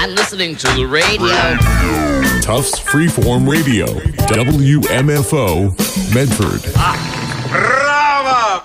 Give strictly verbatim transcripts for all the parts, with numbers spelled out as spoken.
I'm listening to the radio. Tufts Freeform Radio, W M F O, Medford. Ah, brava!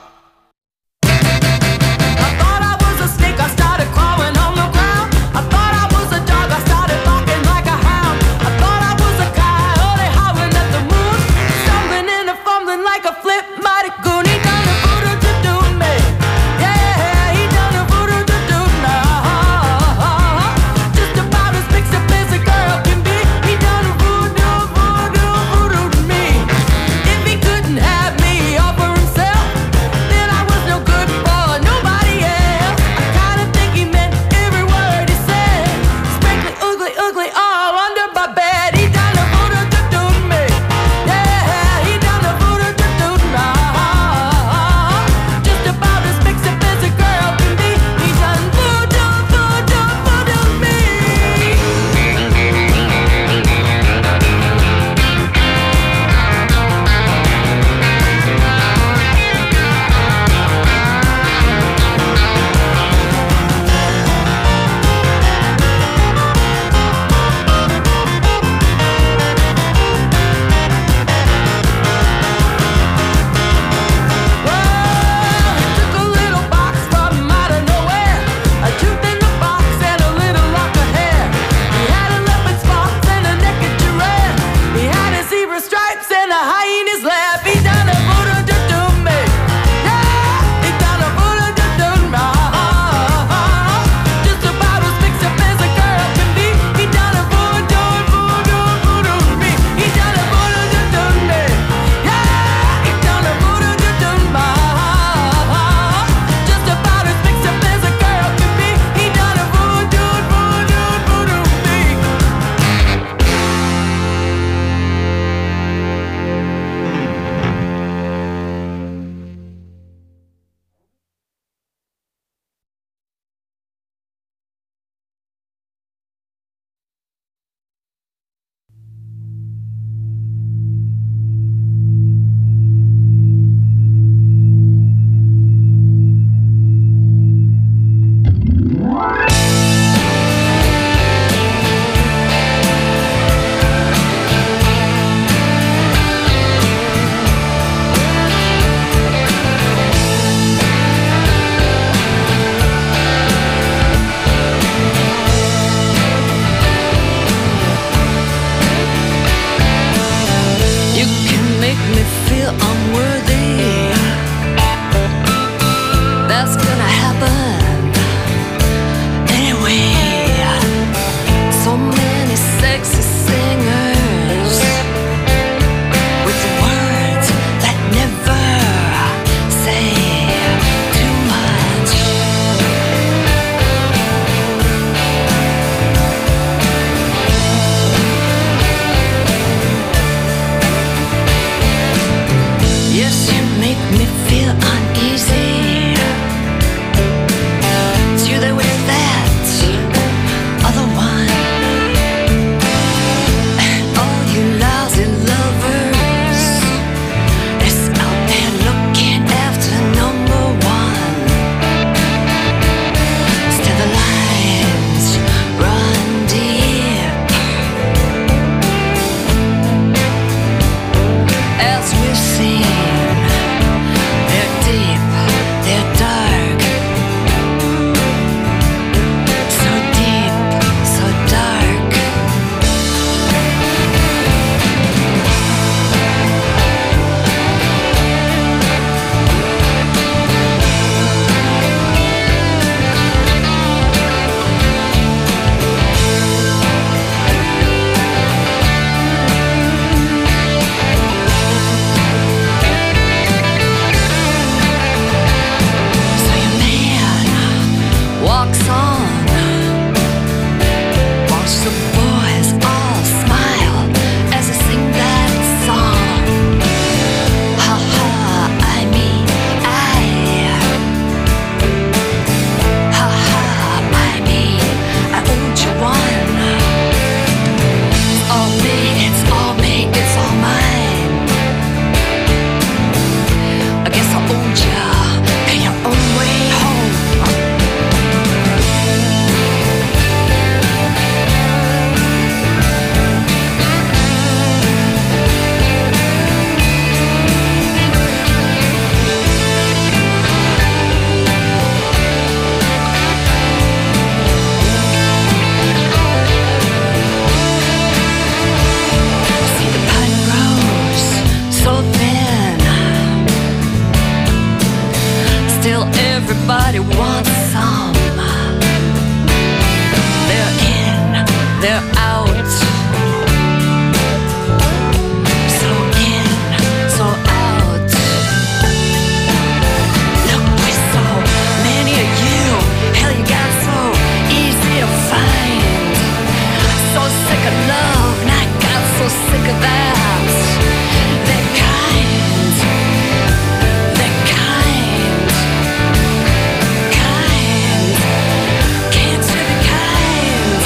they're out. So in, so out. Look, with so many of you, hell, you got so easy to find. So sick of love, and I got so sick of that. That kind, that kind, kind. Can't you be kind?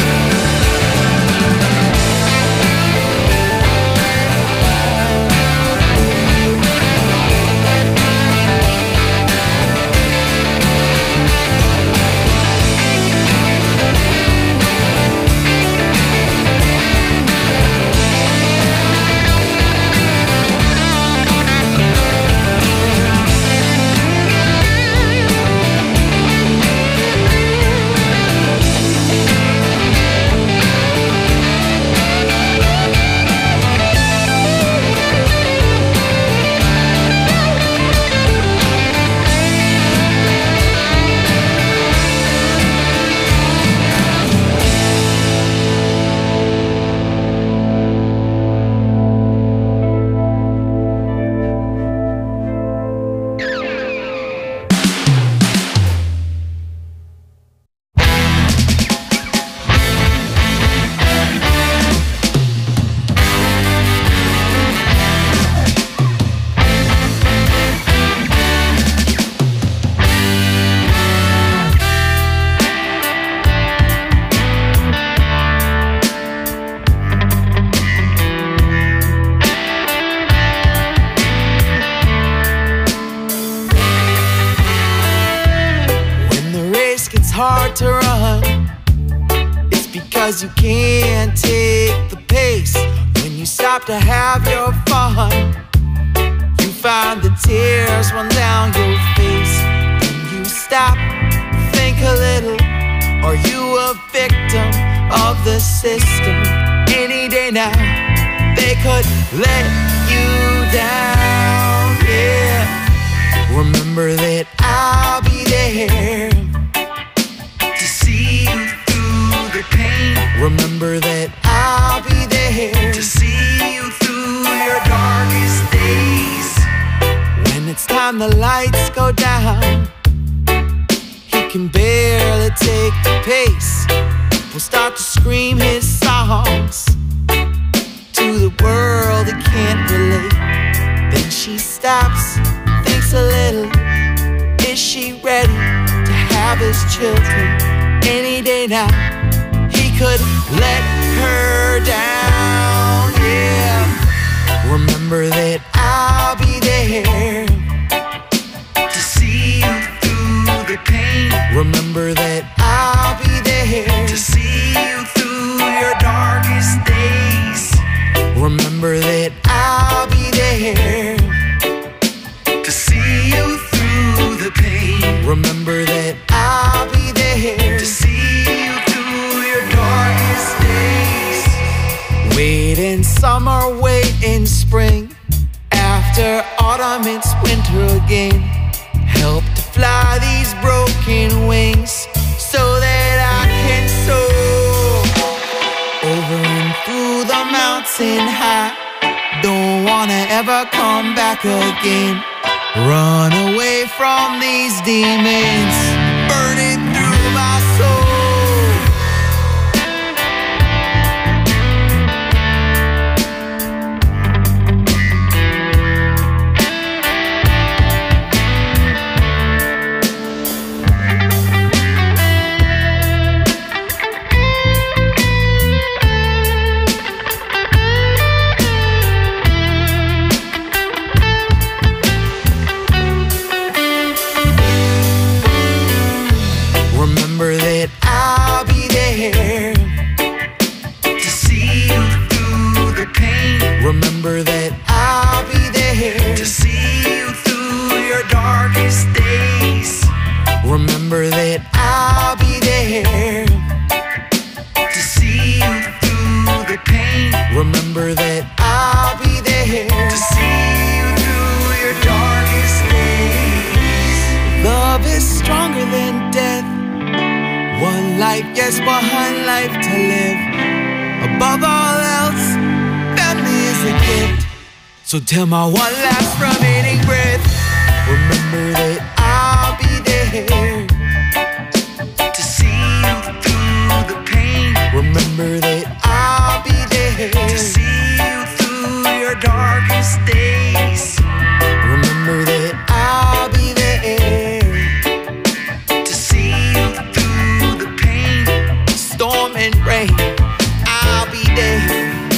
Hard to run, it's because you can't take the pace. When you stop to have your fun, you find the tears run down your face. When you stop, think a little, are you a victim of the system? Any day now, they could let you down, yeah. Remember that I'll be there. Remember that I'll be there to see you through your darkest days. When it's time the lights go down, he can barely take the pace. We'll start to scream his songs to the world that can't relate. Then she stops, thinks a little. Is she ready to have his children? Any day now, could let her down, yeah. Remember that I'll be there to see you through the pain. Remember that I'll be there to see you through your darkest days. Remember that I'll be there to see you through the pain. Remember that I'll be there to see you through your darkest days. Wait in summer, wait in spring. After autumn, it's winter again. Help to fly these broken wings so that I can soar over and through the mountain high. Don't wanna ever come back again. Run away from these demons burning through my soul. Remember that I'll be there to see you through the pain. Remember that I'll be there to see you through your darkest days. Remember that I'll be there to see you through the pain. Remember that I'll be there to see you through your darkest days. Love is stronger than death. One life, yes, one life to live. above all else, family is a gift. So till my one last remaining breath, remember that I'll be there to see you through the pain. Remember that I'll be there to see you through your darkest days. Remember that I'll be there to see you through the pain, storm and rain. I'll be there.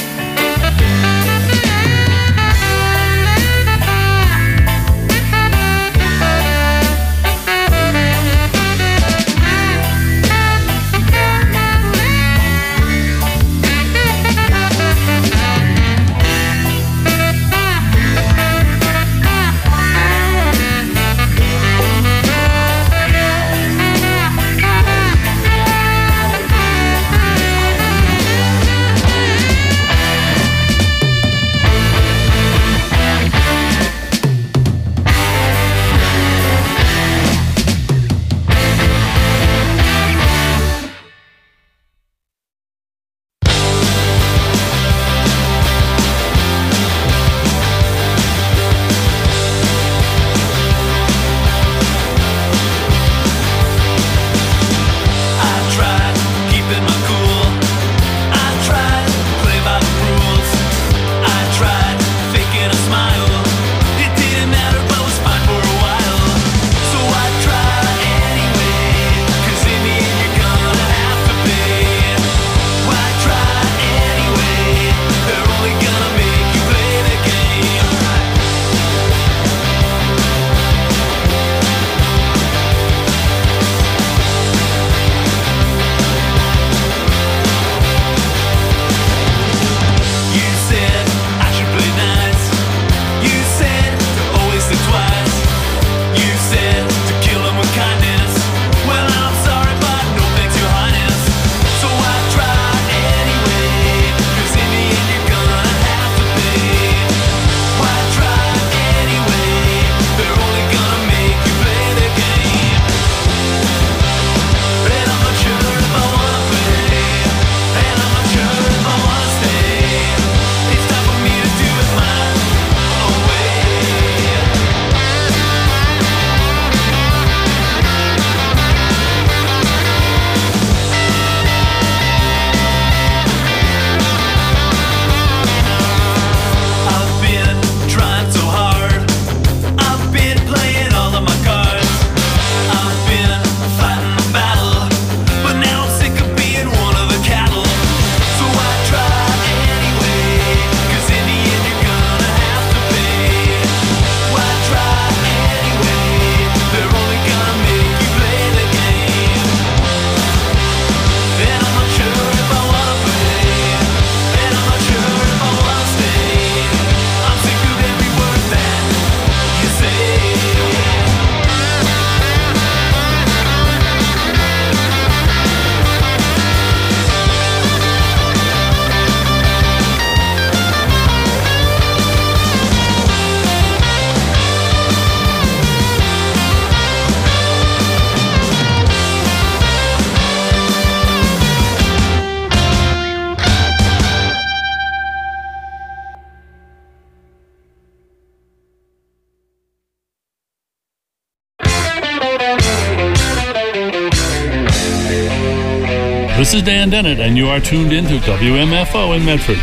This is Dan Dennett, and you are tuned into W M F O in Medford.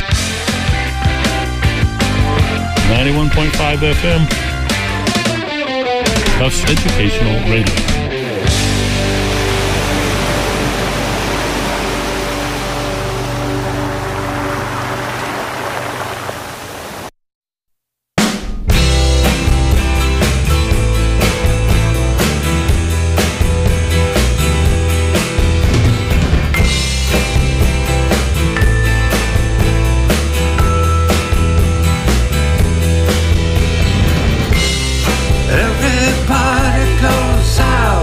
ninety-one point five F M. Tufts Educational Radio. Everybody goes out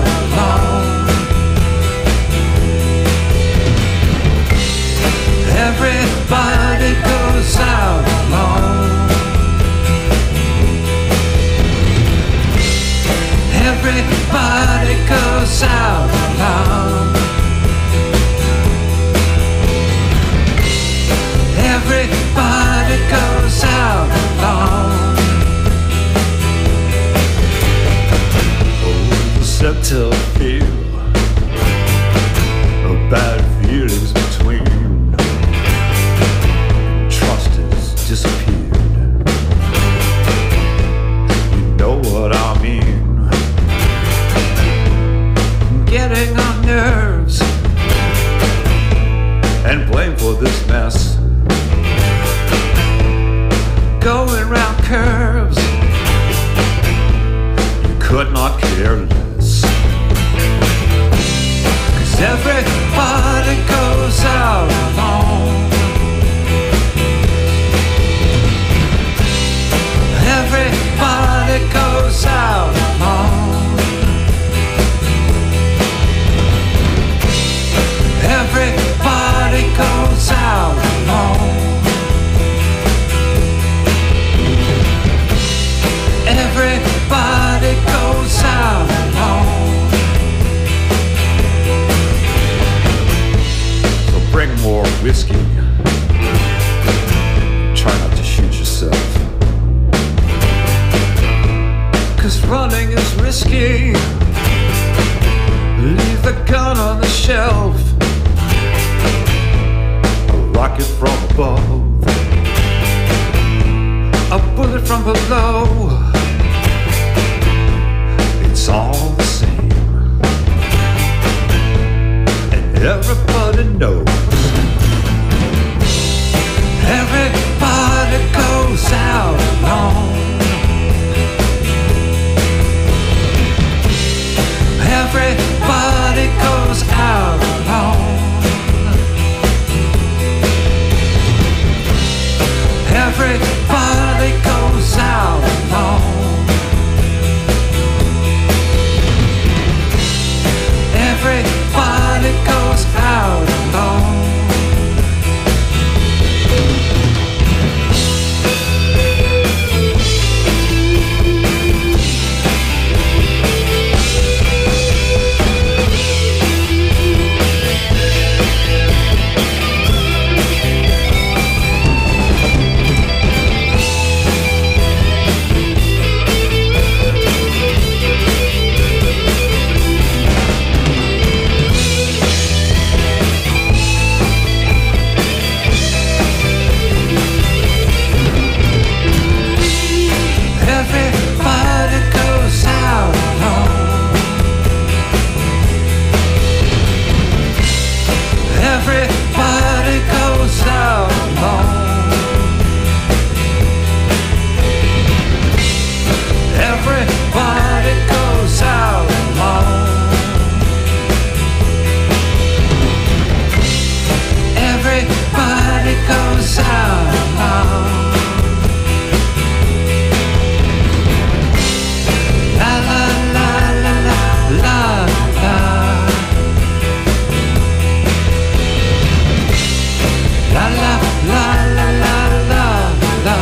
for this mess. Going round curves, you could not care less. 'Cause everybody goes out alone. Everybody goes out alone. Everybody goes out alone. Everybody goes out alone. So bring more whiskey. Try not to shoot yourself. 'Cause running is risky. Leave the gun on the shelf. A rocket from above, a bullet from below. It's all the same, and everybody knows. Everybody goes out alone. Everybody goes out alone. Everybody goes out alone. Everybody goes out alone. Everybody goes out alone. Everybody goes out alone. Everybody goes out alone. La la la la la la la. La la la la la la la.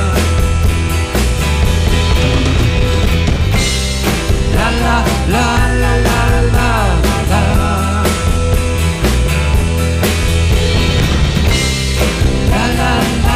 La la la la la la la. La la la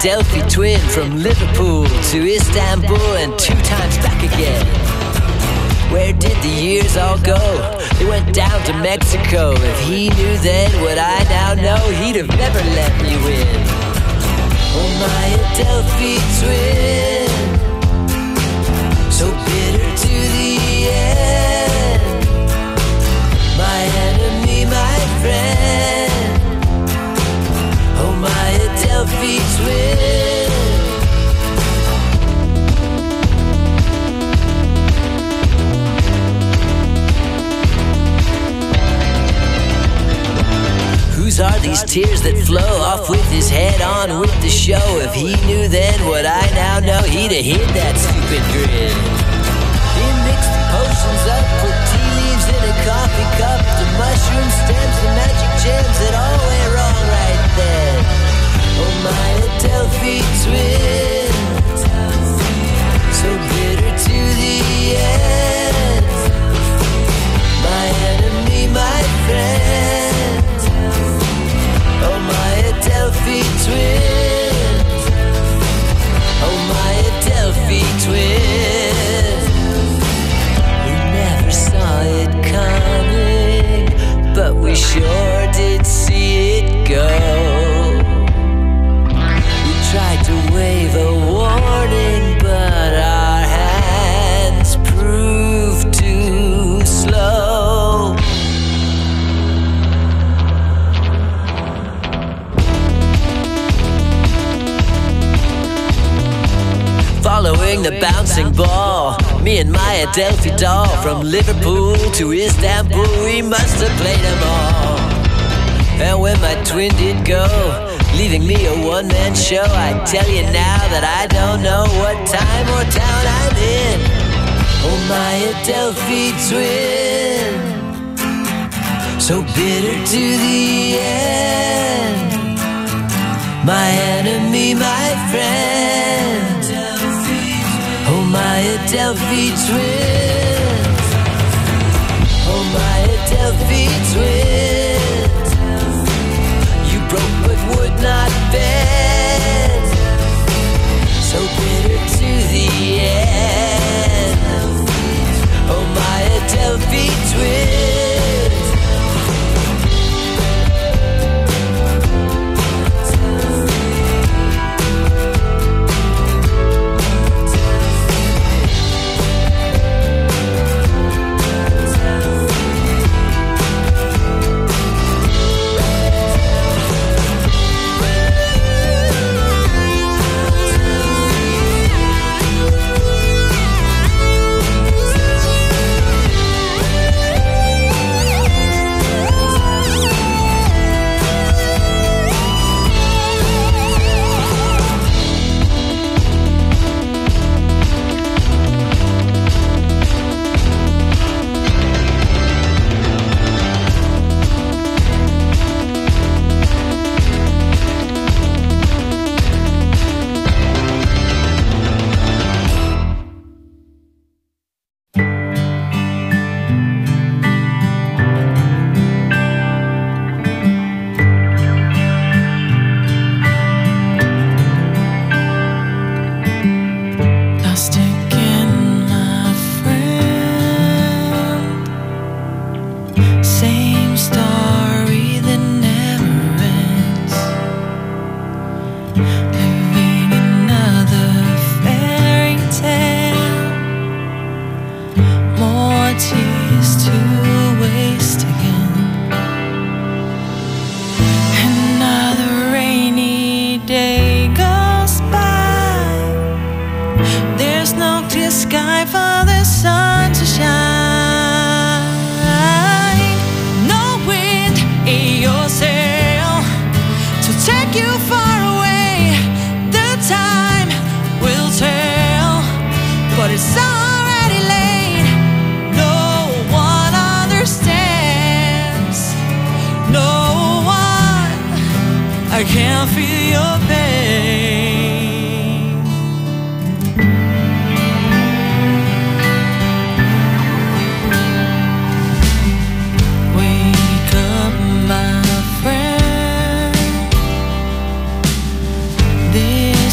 Adelphi twin from Liverpool to Istanbul and two times back again. Where did the years all go? They went down to Mexico. If he knew then what I now know, he'd have never let me win. Oh, my Adelphi twin, so bitter to the end. My enemy, my friend. Oh, my Adelphi twin. Whose are these tears that flow off with his head on with the show? If he knew then what I now know, he'd have hid that stupid grin. He mixed the potions up, put tea leaves in a coffee cup, the mushroom stems, the magic gems that all went wrong right then. Oh, my Adelphi twin, so bitter to the end. My enemy, my friend. Oh, my Adelphi twin. Oh, my Adelphi twin. We never saw it coming, but we sure did see it go. We tried to wave a warning, but our hands proved too slow. Following the bouncing ball, me and my Adelphi doll, from Liverpool to Istanbul, we must have played them all. And when my twin did go, leaving me a one-man show, I tell you now that I don't know what time or town I'm in. Oh, my Adelphi twin, so bitter to the end. My enemy, my friend. Oh, my Adelphi twins. Oh, my Adelphi twins. You broke but would not bend, so bitter to the end. Oh, my Adelphi twins. I can't feel your pain. Wake up, my friend. This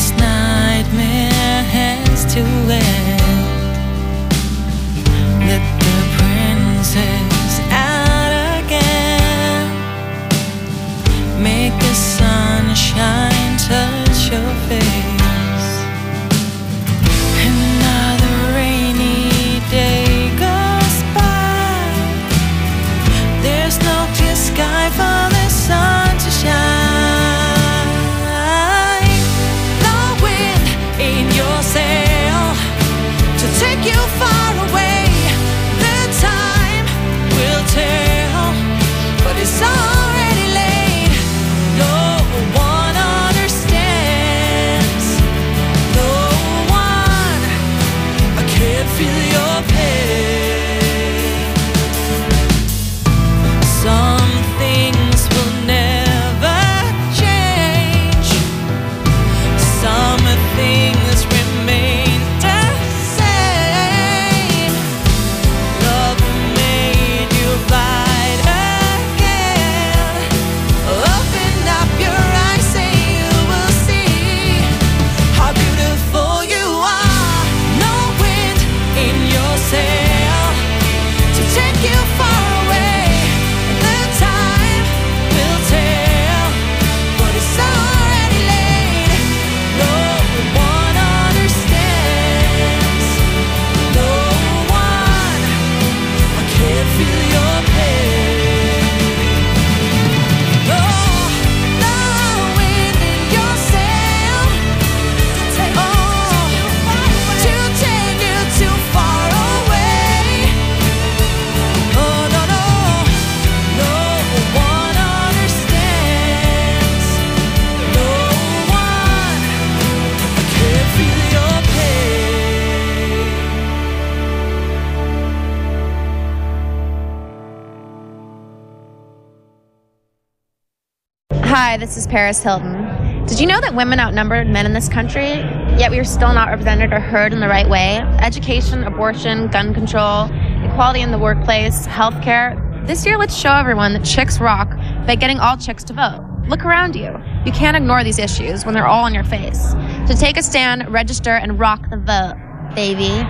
Hi, this is Paris Hilton. Did you know that women outnumbered men in this country, yet we are still not represented or heard in the right way? Education, abortion, gun control, equality in the workplace, healthcare. This year, let's show everyone that chicks rock by getting all chicks to vote. Look around you. You can't ignore these issues when they're all in your face. So take a stand, register, and rock the vote, baby.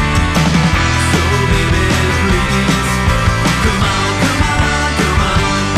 Come on, come on, come on.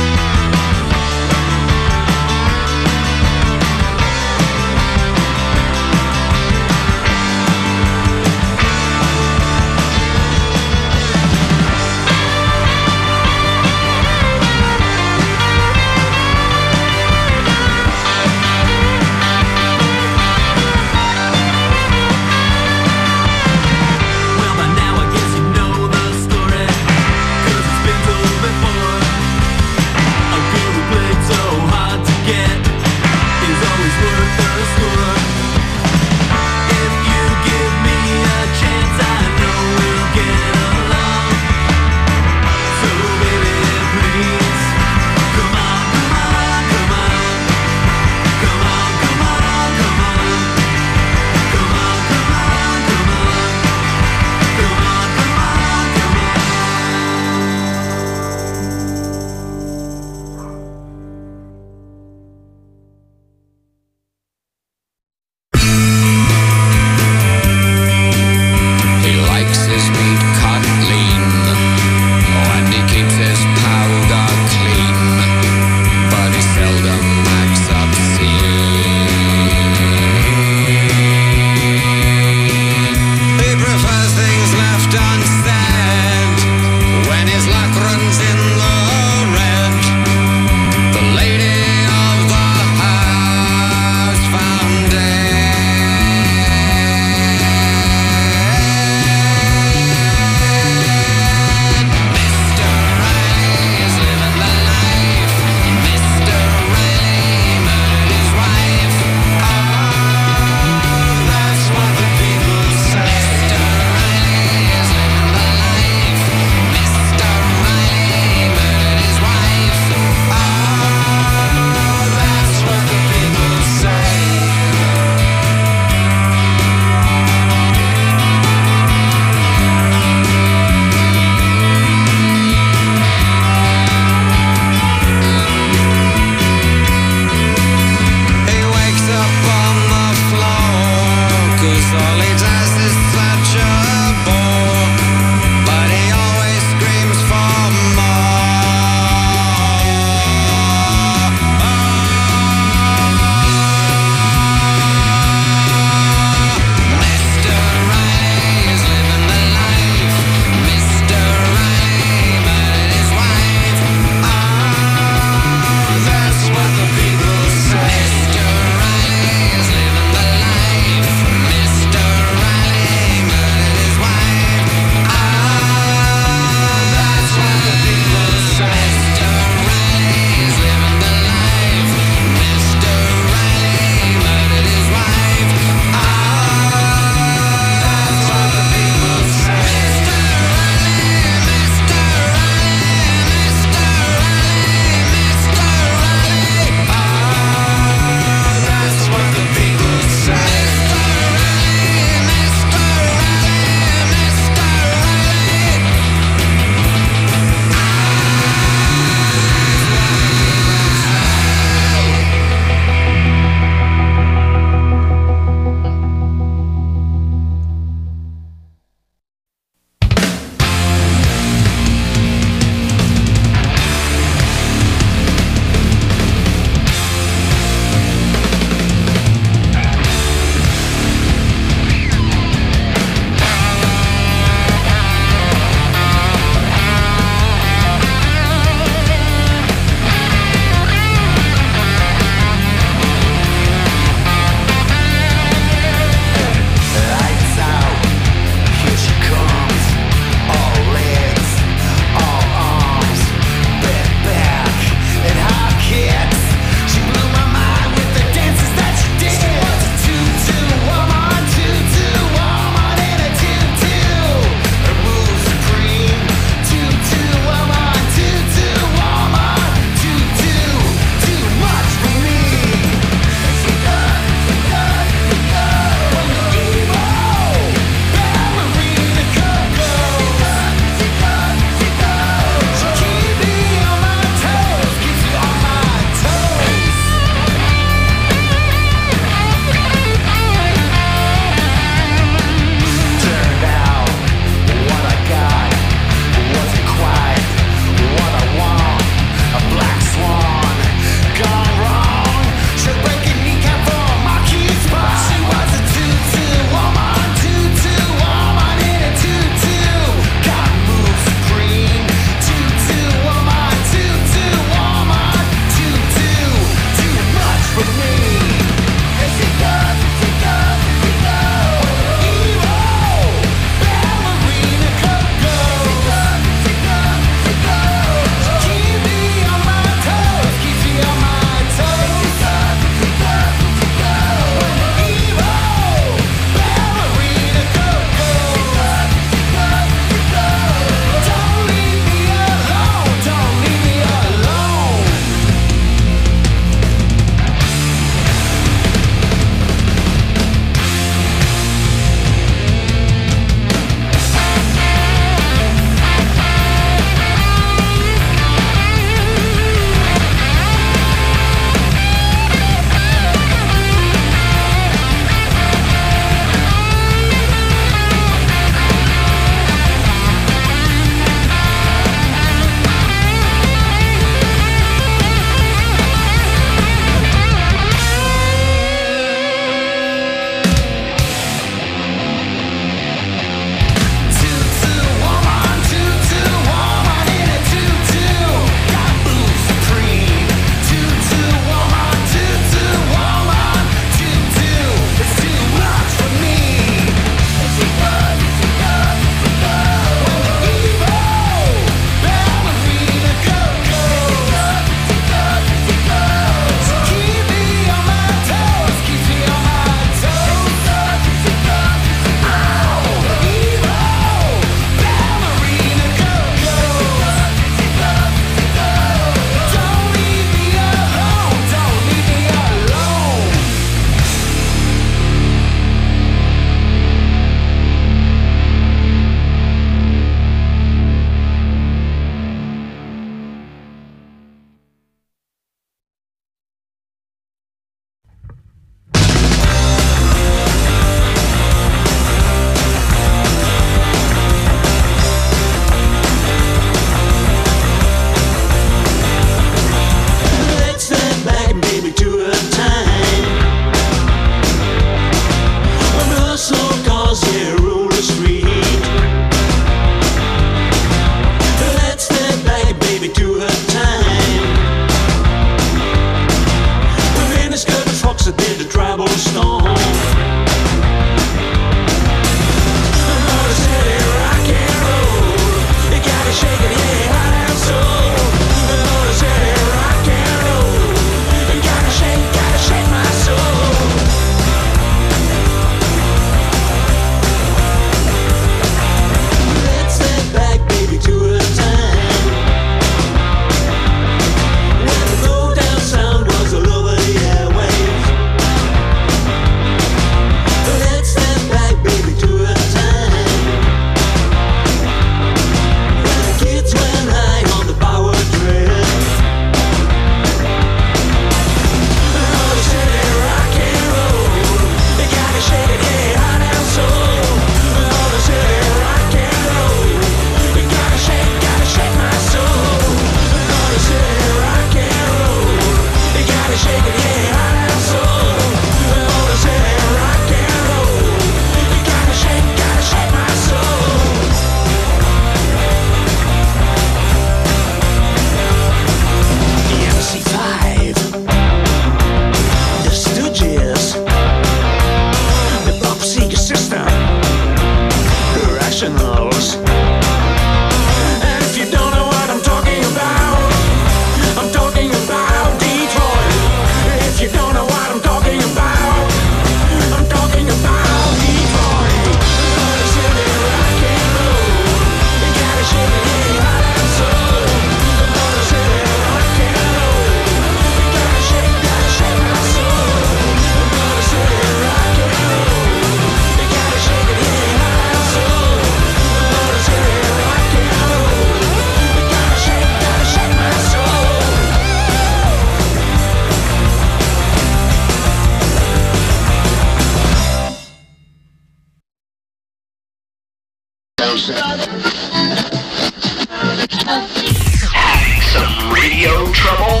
Having some radio trouble?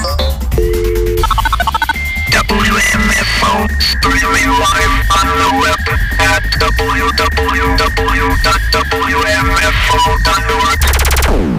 W M F O, streaming live on the web at w w w dot w m f o dot org.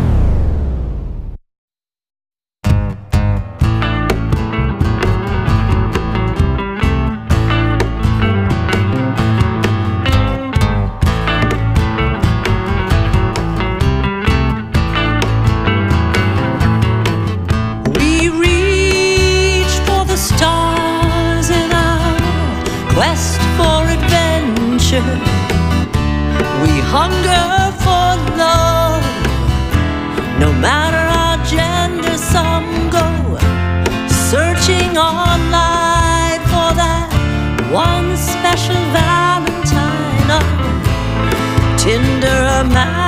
We hunger for love, no matter our gender. Some go searching online for that one special Valentine. Oh, Tinder a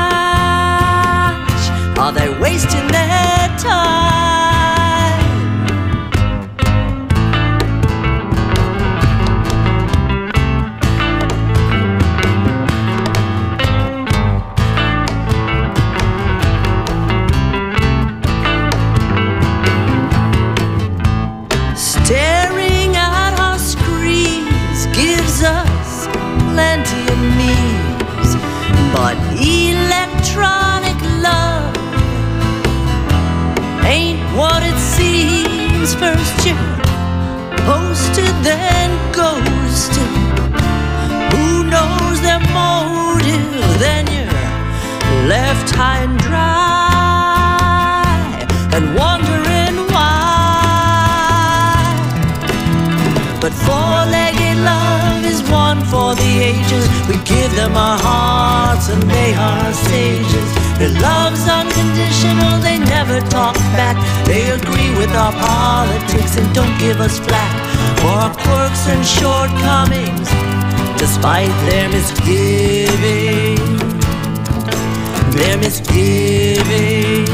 match? Are they wasting their time? Staring at our screens gives us plenty of memes, but electronic love ain't what it seems. First you're posted, then ghosted. Who knows their motive? Then you're left high and dry and wondering why. But four-legged love is one for the ages. We give them our hearts and they are sages. Their love's unconditional, they never talk back. They agree with our politics and don't give us flack for our quirks and shortcomings, despite their misgiving, their misgiving.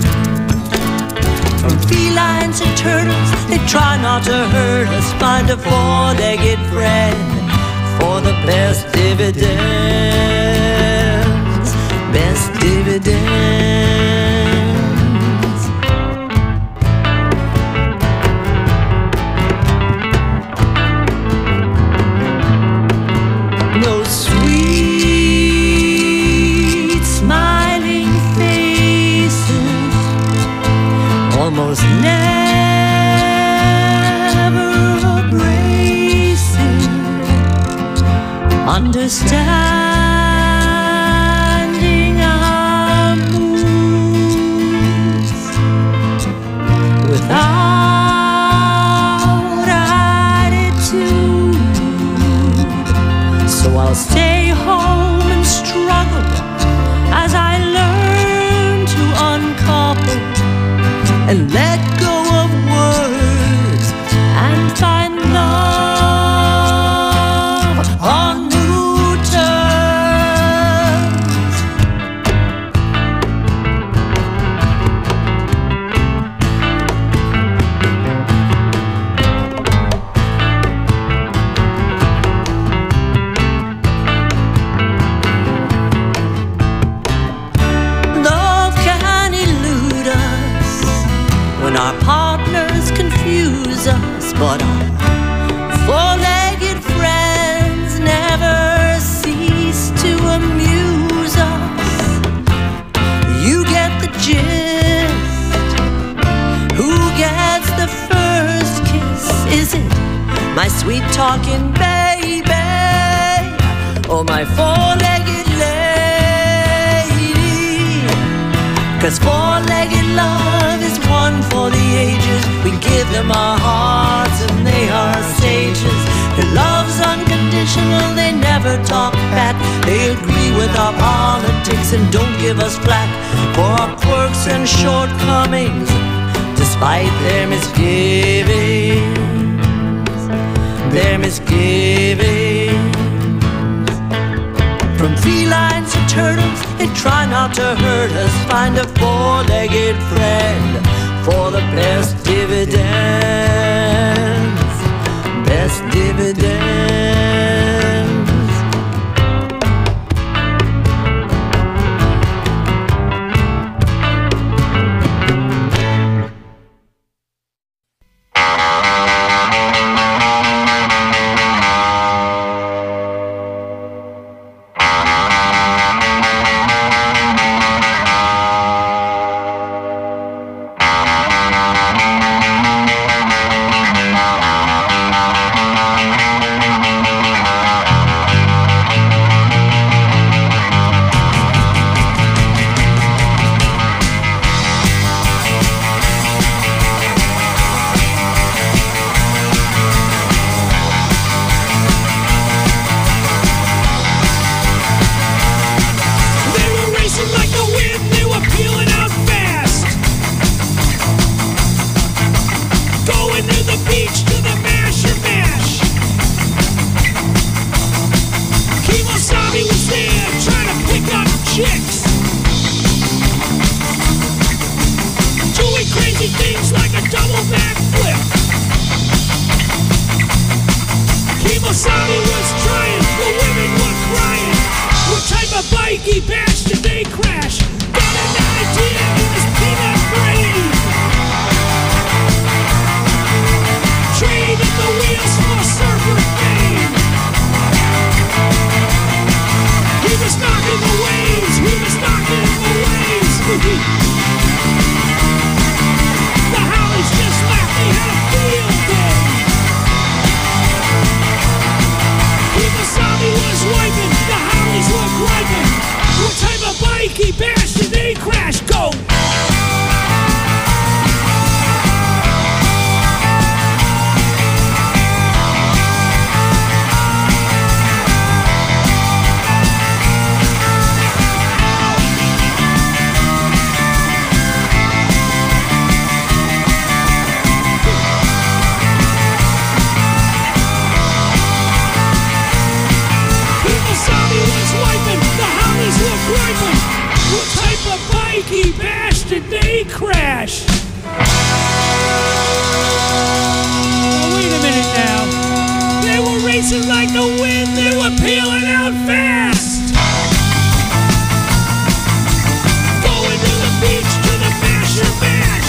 From felines and turtles, they try not to hurt us. Find a four-legged friend for the best dividends, best dividends. No sweet smiling faces, almost never abrasive, understanding our moods without attitude. So I'll stay home and struggle as I learn to uncouple and let go of words and find love on new terms. Love can elude us when our partners confuse us, but our four-legged friends never cease to amuse us. You get the gist. Who gets the first kiss? Is it my sweet talking baby or my four-legged lady? 'Cause four-legged love is one for the ages. We give them our hearts and they are sages. Their love's unconditional, they never talk back. They agree with our politics and don't give us flack for our quirks and shortcomings, despite their misgivings, their misgivings. From felines to turtles, they try not to hurt us. Find a four-legged friend for the best dividends, best dividends. crazy things like a double backflip. Kemosabe was trying, the women were crying. What type of bike he bashed did they crash? Got an idea in his peanut brain. Trading the wheels for surfer fame. He was knocking the waves, he was knocking the waves. The Hollies just laughed, they had a field day. Kemosabe was wiping, the Hollies were griping. What type of bike he bashed and they crashed? Go! What type of bike he bashed and they crash? Oh, wait a minute now. They were racing like the wind, they were peeling out fast. Going to the beach to the Masher Bash.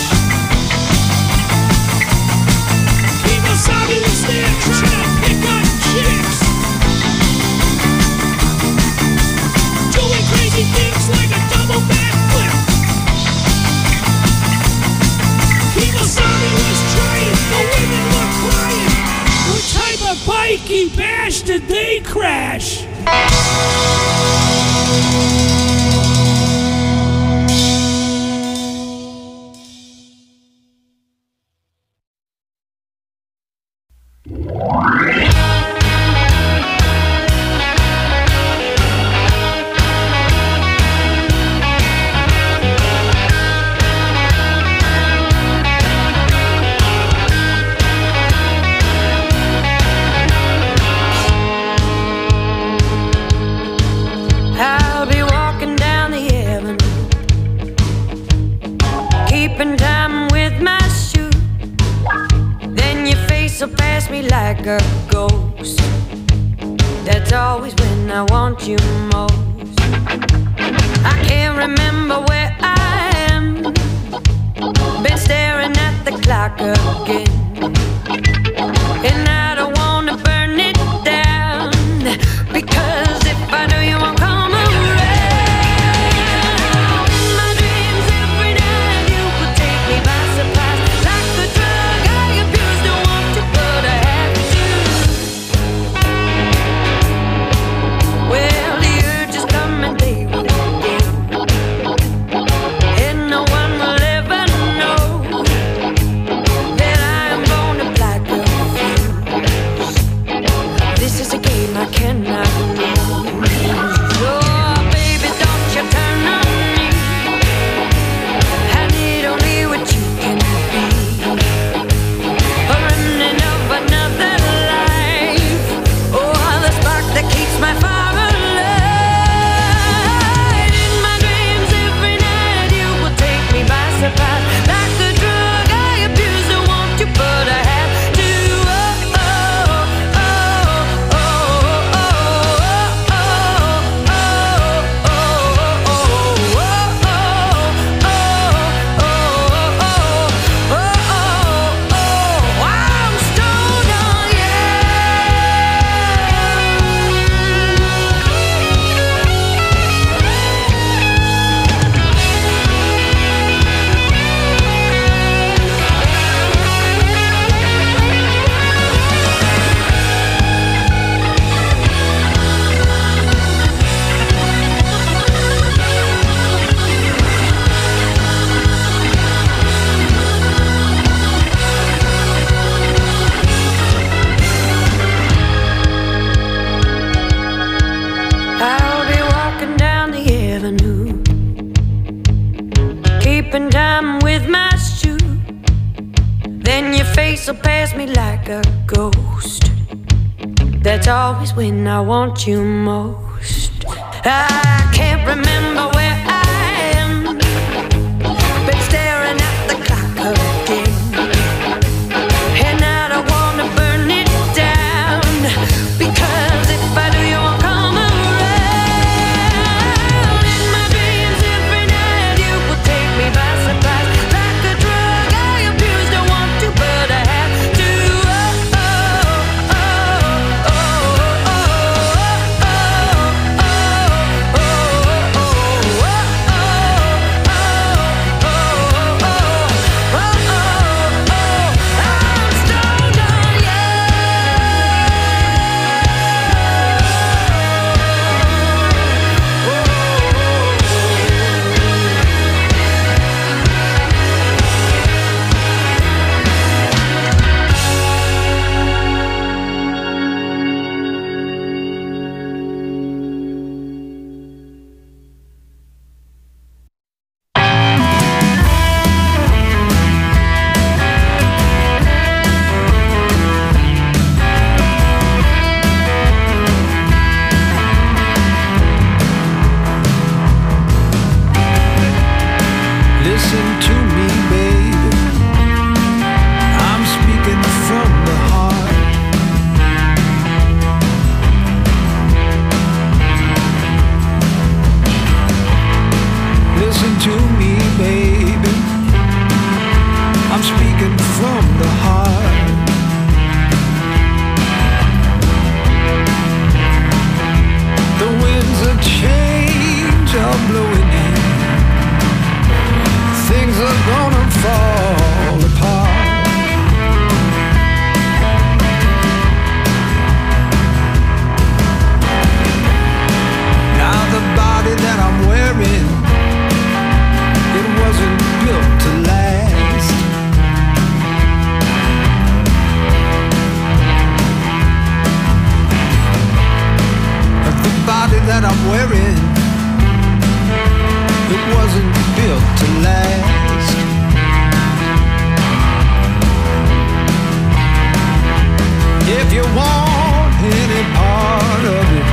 Kemosabe was there trying to pick up chicks. Doing crazy things like a double backflip. Kemosabe was trying, the women were crying. What type of bike he bashed did they crash? A ghost. That's always when I want you most. I can't remember where I am. Been staring at the clock again. And I don't wanna burn it down, because if I do you won't come around. In my dreams every night you would take me by surprise. Like the drug I abuse, don't want to, but I have to. Well, the urge is coming, they will again. And no one will ever know that I am born to black confused. This is a game I cannot lose. Oh, baby, don't you turn on me. I need only what you can be. A remnant of another life. Oh, the spark that keeps my fire alive. In my dreams every night you will take me by surprise. Like the drug I abuse, don't want you, but I have to. Oh, oh, oh, oh, oh, oh, oh, I'm stoned on you. I'll be walking down the avenue, keeping time with my shoe. Then your face will pass me like a ghost. That's always when I want you most. I can't remember where I am. Been staring at the clock Listen to me, baby. I'm speaking from the heart. Listen to me, baby. I'm speaking from the heart. The winds of change are blowing in. Things are gonna fall apart. Now the body that I'm wearing, it wasn't built to last. The body that I'm wearing, it wasn't built to last. If you want any part of it,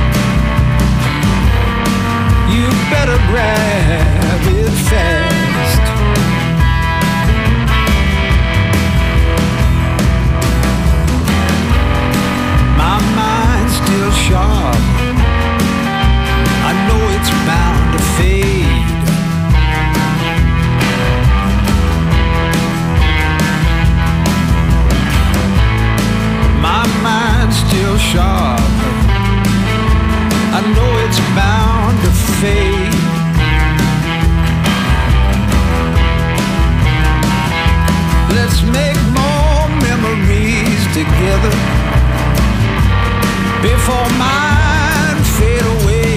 you better grab it fast. My mind's still sharp. I know it's bound to fade. My mind's still sharp. I know it's bound to fade. Let's make more memories together before mine fade away.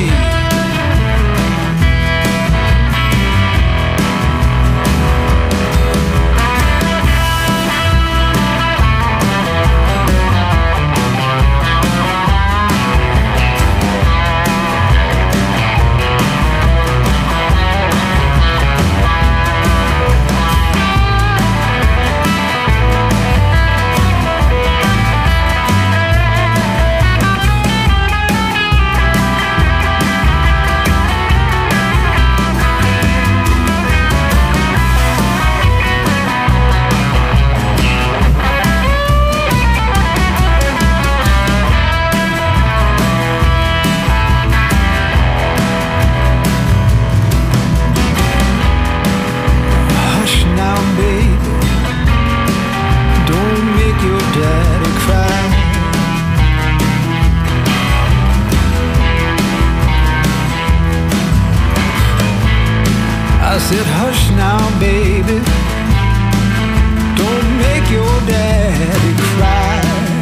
I said, hush now, baby. Don't make your daddy cry.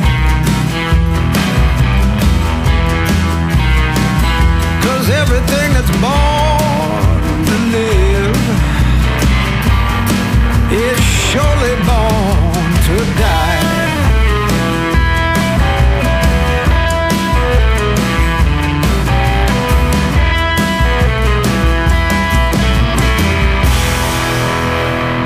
Cause everything that's born to live is surely born